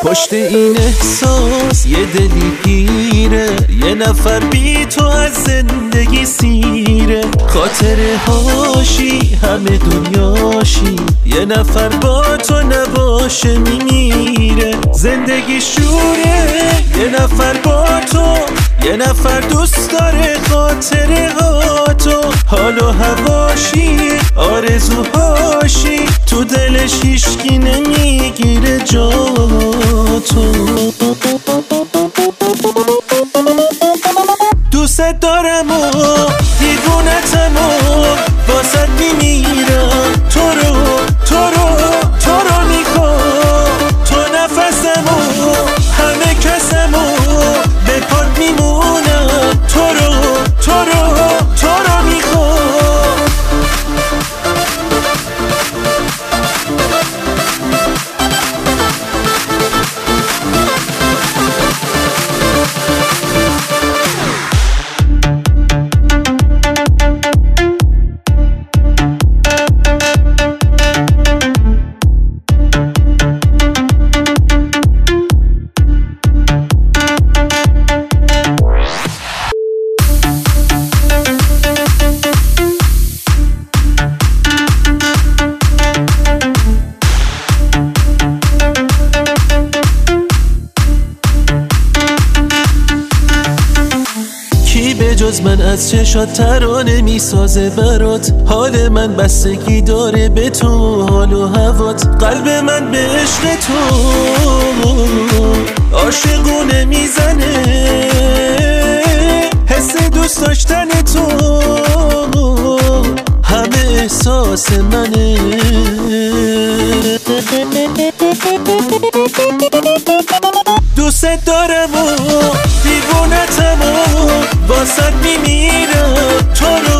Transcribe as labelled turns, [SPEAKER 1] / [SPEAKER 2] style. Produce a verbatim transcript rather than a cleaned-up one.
[SPEAKER 1] پشت این احساس یه دلی پیره، یه نفر بی تو از زندگی سیره. خاطره هاشی همه دنیاشی، یه نفر با تو نباشه میمیره. زندگی شوره یه نفر با تو، یه نفر دوست داره خاطره ها تو. حال و هواشی آرزوهاشی، تو دلش هیشکی نمیگیره جا تو. دوست دارم و دیوونتم و واسد میمیرم. تو رو تو رو تو رو میخوام، تو نفسم و همه کسم و به پات میمونم. تو رو تو رو تو رو میخوام. به جز من از چشات ترانه میسازه برات. حال من بستگی داره به تو، حال و هوات. قلب من به عشق تو عاشقونه میزنه، حس دوست داشتن تو همه احساس منه. دوست دارم و دیوونتم و واسد میمیرم. تو رو